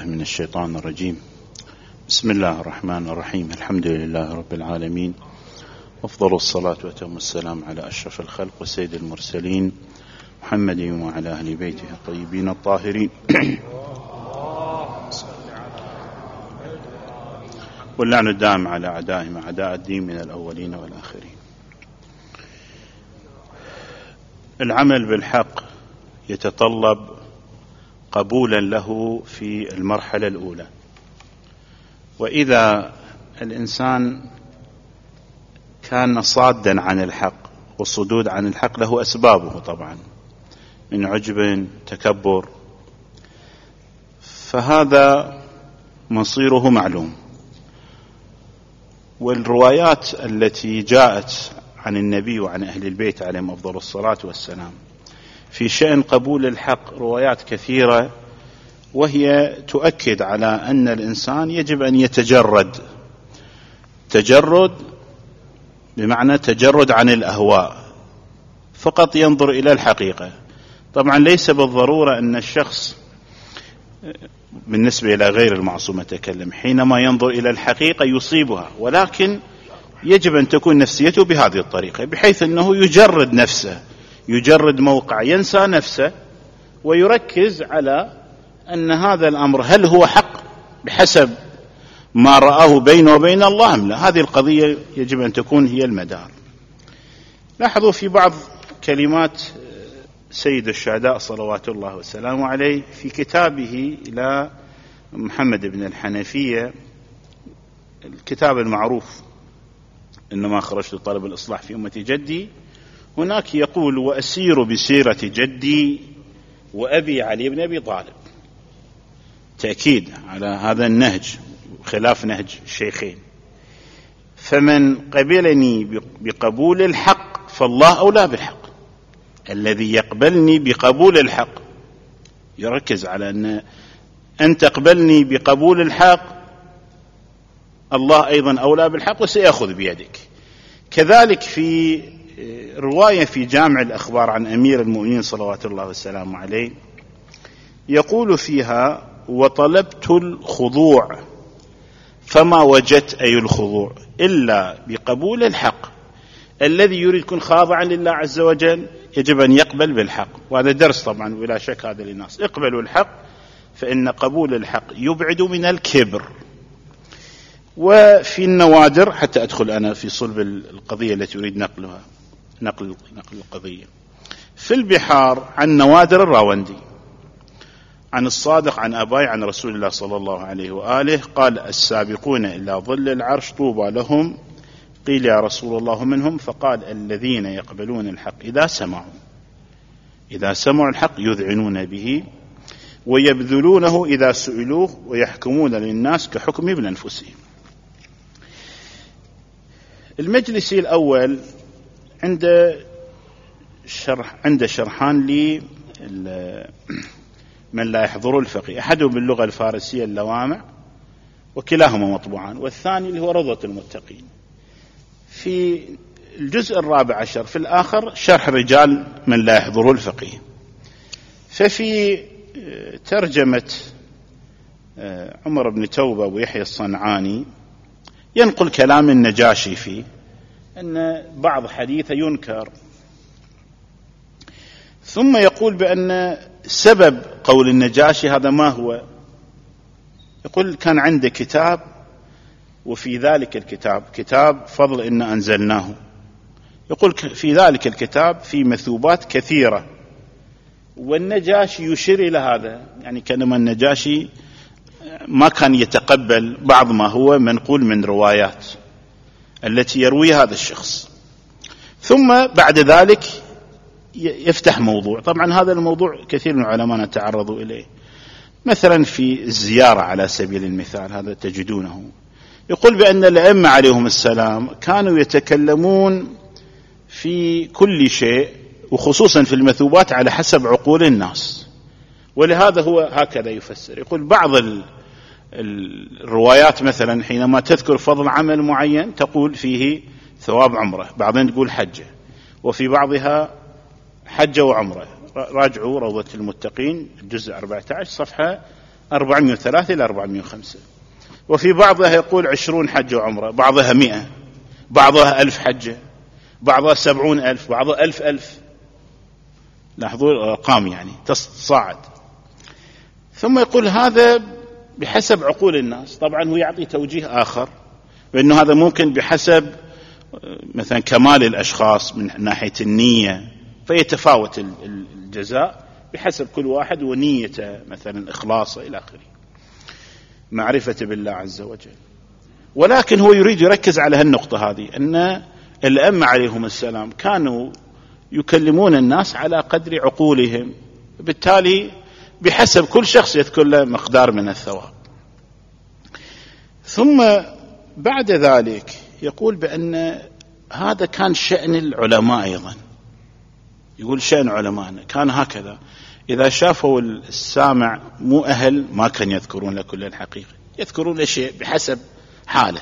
بالله من الشيطان الرجيم. بسم الله الرحمن الرحيم. الحمد لله رب العالمين، أفضل الصلاة وأتم السلام على أشرف الخلق وسيد المرسلين محمد وعلى أهل بيته الطيبين الطاهرين واللعن الدائم على أعدائهم أعداء الدين من الأولين والآخرين. العمل بالحق يتطلب قبولا له في المرحلة الأولى، وإذا الإنسان كان صادا عن الحق، والصدود عن الحق له أسبابه طبعا من عجب تكبر، فهذا مصيره معلوم. والروايات التي جاءت عن النبي وعن أهل البيت عليهم أفضل الصلاة والسلام في شأن قبول الحق روايات كثيرة، وهي تؤكد على أن الإنسان يجب أن يتجرد، تجرد بمعنى تجرد عن الأهواء، فقط ينظر إلى الحقيقة. طبعا ليس بالضرورة أن الشخص بالنسبة إلى غير المعصوم أتكلم حينما ينظر إلى الحقيقة يصيبها، ولكن يجب أن تكون نفسيته بهذه الطريقة، بحيث أنه يجرد نفسه، يجرد موقع، ينسى نفسه ويركز على أن هذا الأمر هل هو حق بحسب ما رآه بينه وبين الله أم لا. هذه القضية يجب أن تكون هي المدار. لاحظوا في بعض كلمات سيد الشهداء صلوات الله وسلامه عليه في كتابه إلى محمد بن الحنفية، الكتاب المعروف إنما خرجت لطلب الإصلاح في أمة جدي، هناك يقول: وأسير بسيرة جدي وأبي علي بن أبي طالب، تأكيد على هذا النهج خلاف نهج الشيخين. فمن قبلني بقبول الحق فالله أولى بالحق، الذي يقبلني بقبول الحق يركز على أن تقبلني بقبول الحق، الله أيضا أولى بالحق وسيأخذ بيدك. كذلك في رواية في جامع الأخبار عن أمير المؤمنين صلوات الله وسلامه عليه يقول فيها: وطلبت الخضوع فما وجدت أي الخضوع إلا بقبول الحق. الذي يريد يكون خاضعا لله عز وجل يجب أن يقبل بالحق، وهذا درس طبعا ولا شك هذا للناس. اقبلوا الحق فإن قبول الحق يبعد من الكبر. وفي النوادر، حتى أدخل أنا في صلب القضية التي أريد نقلها، نقل القضية، في البحار عن نوادر الراوندي عن الصادق عن أباي عن رسول الله صلى الله عليه وآله قال: السابقون إلى ظل العرش طوبى لهم. قيل: يا رسول الله منهم؟ فقال: الذين يقبلون الحق إذا سمعوا الحق يذعنون به ويبذلونه إذا سئلوه ويحكمون للناس كحكم ابن أنفسهم. المجلس الأول عند شرحان من لا يحضر الفقه، أحدهم باللغة الفارسية اللوامع وكلاهما مطبوعان، والثاني اللي هو روضة المتقين. في الجزء الرابع عشر في الآخر شرح رجال من لا يحضر الفقه. ففي ترجمة عمر بن توبة ويحيى الصنعاني ينقل كلام النجاشي فيه أن بعض حديثه ينكر، ثم يقول بأن سبب قول النجاشي هذا ما هو. يقول: كان عنده كتاب، وفي ذلك الكتاب كتاب فضل إن أنزلناه، يقول في ذلك الكتاب في مثوبات كثيرة، والنجاشي يشير إلى هذا، يعني كأنما النجاشي ما كان يتقبل بعض ما هو منقول من روايات التي يروي هذا الشخص. ثم بعد ذلك يفتح موضوع، طبعا هذا الموضوع كثير من العلماء تعرضوا إليه، مثلا في الزيارة على سبيل المثال، هذا تجدونه. يقول بأن الأئمة عليهم السلام كانوا يتكلمون في كل شيء، وخصوصا في المثوبات، على حسب عقول الناس، ولهذا هو هكذا يفسر. يقول بعض الروايات مثلا حينما تذكر فضل عمل معين تقول فيه ثواب عمره، بعضين تقول حجة، وفي بعضها حجة وعمره. راجعوا روضة المتقين الجزء 14 صفحة 403 إلى 405. وفي بعضها يقول 20 حج وعمرة، بعضها 100، بعضها 1000 حجة، بعضها 70,000، بعضها 1000. لاحظوا الأرقام يعني تصاعد. ثم يقول هذا بحسب عقول الناس. طبعا هو يعطي توجيه آخر بأنه هذا ممكن بحسب مثلا كمال الأشخاص من ناحية النية، فيتفاوت الجزاء بحسب كل واحد ونيته، مثلا إخلاصه إلى آخره، معرفة بالله عز وجل. ولكن هو يريد يركز على هالنقطة هذه، أن الأئمة عليهم السلام كانوا يكلمون الناس على قدر عقولهم، بالتالي بحسب كل شخص يذكر له مقدار من الثواب. ثم بعد ذلك يقول بأن هذا كان شأن العلماء أيضا. يقول شأن علماءنا كان هكذا، إذا شافوا السامع مو أهل ما كان يذكرون له كل الحقيقة، يذكرون له شيء بحسب حاله.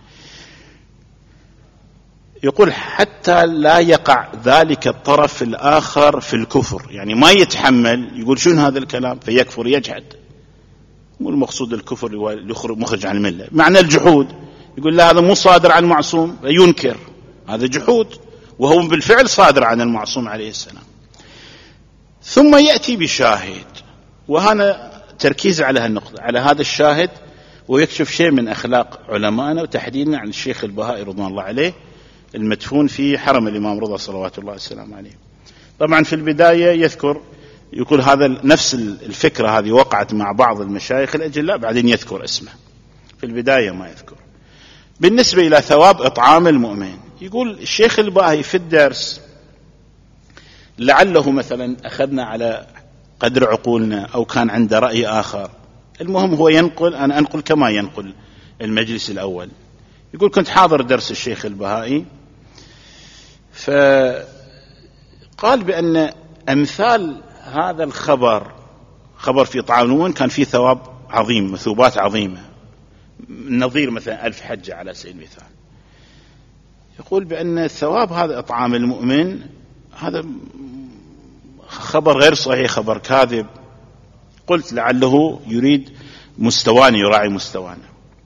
يقول حتى لا يقع ذلك الطرف الآخر في الكفر، يعني ما يتحمل يقول شنو هذا الكلام فيكفر يجحد. مو المقصود الكفر مخرج عن الملة، معنى الجحود. يقول لا هذا مو صادر عن معصوم فينكر، هذا جحود، وهو بالفعل صادر عن المعصوم عليه السلام. ثم يأتي بشاهد، وهنا تركيز على هالنقطة، على هذا الشاهد، ويكشف شيء من أخلاق علمائنا وتحديدا عن الشيخ البهائي رضوان الله عليه المدفون في حرم الإمام رضا صلوات الله والسلام عليه. طبعا في البداية يذكر يقول هذا نفس الفكرة هذه وقعت مع بعض المشايخ الأجلاء، بعدين يذكر اسمه، في البداية ما يذكر. بالنسبة إلى ثواب إطعام المؤمن، يقول الشيخ البهائي في الدرس لعله مثلا أخذنا على قدر عقولنا أو كان عنده رأي آخر، المهم هو ينقل، أنا أنقل كما ينقل المجلس الأول. يقول كنت حاضر درس الشيخ البهائي، فقال بأن أمثال هذا الخبر، خبر في إطعام المؤمن، كان فيه ثواب عظيم، مثوبات عظيمة، نظير مثلا 1000 حجة على سبيل المثال. يقول بأن ثواب هذا إطعام المؤمن هذا خبر غير صحيح، خبر كاذب. قلت لعله يريد مستوانا، يراعي مستوانا.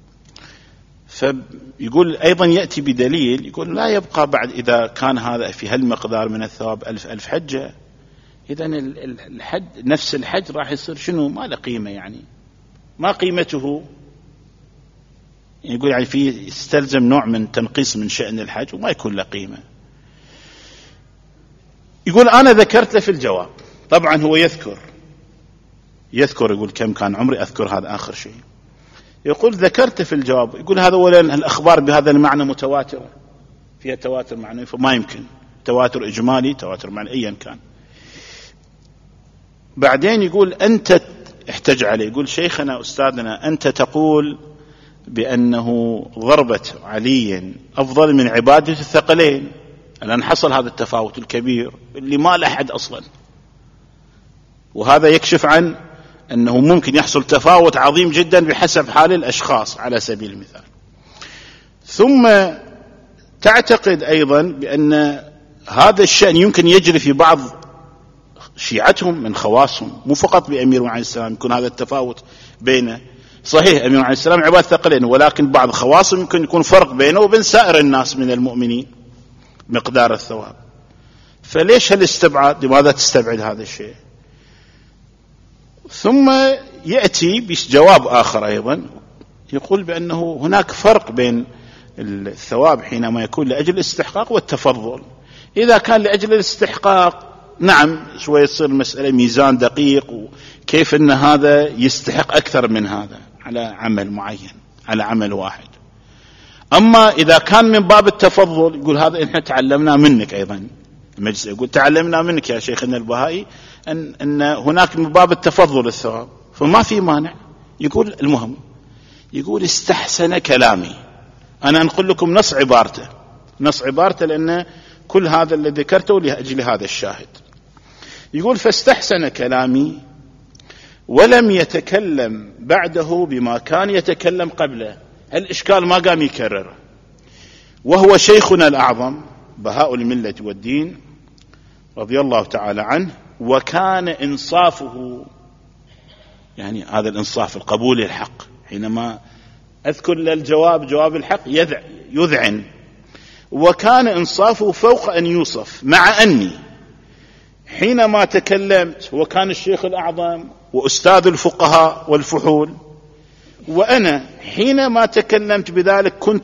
فيقول أيضا يأتي بدليل، يقول لا يبقى بعد إذا كان هذا في هالمقدار من الثواب 1000 حجة، إذن الحج نفس الحج راح يصير شنو؟ ما له قيمة، يعني ما قيمته. يقول يعني في يستلزم نوع من تنقيص من شأن الحج وما يكون له قيمة. يقول أنا ذكرت له في الجواب، طبعا هو يذكر يقول كم كان عمري، أذكر هذا آخر شيء. يقول ذكرت في الجواب، يقول هذا أولا الأخبار بهذا المعنى متواترة، فيها تواتر معنوي، فما يمكن تواتر إجمالي، تواتر معنوي أيا كان. بعدين يقول أنت احتج عليه، يقول شيخنا أستاذنا أنت تقول بأنه ضربة علي أفضل من عبادة الثقلين، الآن حصل هذا التفاوت الكبير اللي ما له أحد أصلا، وهذا يكشف عن أنه ممكن يحصل تفاوت عظيم جدا بحسب حال الأشخاص على سبيل المثال. ثم تعتقد أيضا بأن هذا الشأن يمكن يجري في بعض شيعتهم من خواصهم، مو فقط بأمير عليه السلام يكون هذا التفاوت بينه. صحيح أمير عليه السلام عباد ثقلين، ولكن بعض خواصهم يمكن يكون فرق بينه وبين سائر الناس من المؤمنين مقدار الثواب. فليش هالاستبعاد؟ لماذا تستبعد هذا الشيء؟ ثم يأتي بجواب آخر أيضا، يقول بأنه هناك فرق بين الثواب حينما يكون لأجل الاستحقاق والتفضل. إذا كان لأجل الاستحقاق نعم شوية تصير المسألة ميزان دقيق، وكيف أن هذا يستحق أكثر من هذا على عمل معين، على عمل واحد. أما إذا كان من باب التفضل، يقول هذا إحنا تعلمنا منك أيضا، المجلس يقول تعلمنا منك يا شيخنا البهائي أن هناك من باب التفضل الثواب، فما في مانع. يقول المهم، يقول استحسن كلامي، أنا أنقل لكم نص عبارته لأن كل هذا الذي ذكرته لأجل هذا الشاهد. يقول فاستحسن كلامي ولم يتكلم بعده بما كان يتكلم قبله، الإشكال ما قام يكرره، وهو شيخنا الأعظم بهاء الملة والدين رضي الله تعالى عنه. وكان إنصافه يعني هذا الإنصاف، القبول للحق. حينما أذكر للجواب جواب الحق يذعن. وكان إنصافه فوق أن يوصف، مع أني حينما تكلمت هو كان الشيخ الأعظم وأستاذ الفقهاء والفحول، وأنا حينما تكلمت بذلك كنت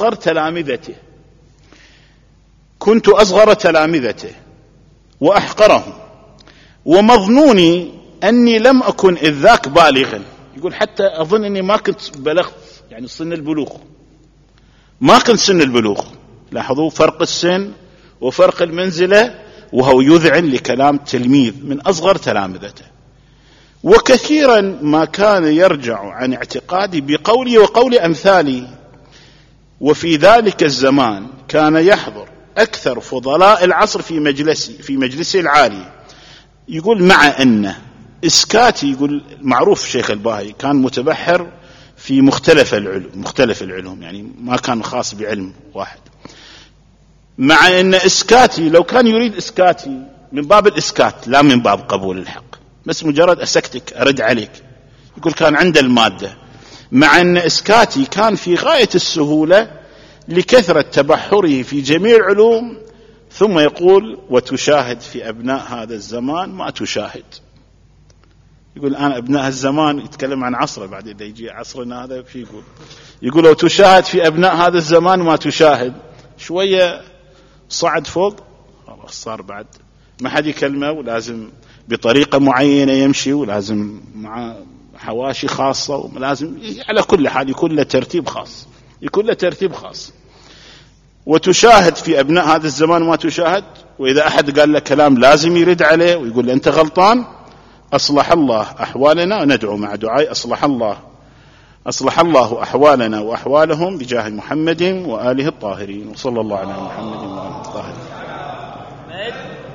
أصغر تلامذته وأحقرهم، ومظنوني أني لم أكن إذ ذاك بالغا. يقول حتى أظن أني ما كنت بلغت يعني سن البلوغ، ما كنت سن البلوغ. لاحظوا فرق السن وفرق المنزلة، وهو يذعن لكلام تلميذ من أصغر تلامذته. وكثيرا ما كان يرجع عن اعتقادي بقولي وقول أمثالي. وفي ذلك الزمان كان يحضر أكثر فضلاء العصر في مجلسي العالي. يقول مع أن إسكاتي، يقول معروف شيخ الباهي كان متبحر في مختلف العلوم، يعني ما كان خاص بعلم واحد. مع أن إسكاتي لو كان يريد إسكاتي من باب الإسكات لا من باب قبول الحق، بس مجرد أسكتك أرد عليك، يقول كان عنده المادة. مع أن إسكاتي كان في غاية السهولة لكثرة تبحره في جميع العلوم، ثم يقول وتشاهد في أبناء هذا الزمان ما تشاهد. يقول الآن أبناء الزمان يتكلم عن عصره، بعد إذا يجي عصرنا هذا في يقول وتشاهد في أبناء هذا الزمان ما تشاهد. شوية صعد فوق خلاص صار بعد ما حد يكلمه، ولازم بطريقة معينة يمشي، ولازم مع حواشي خاصة، ولازم على كل حال يكون له ترتيب خاص. وتشاهد في أبناء هذا الزمان ما تشاهد. وإذا أحد قال له كلام لازم يرد عليه ويقول له أنت غلطان. أصلح الله أحوالنا، وندعو مع دعاء أصلح الله أحوالنا وأحوالهم بجاه محمد وآله الطاهرين، وصلى الله على محمد وآله الطاهرين.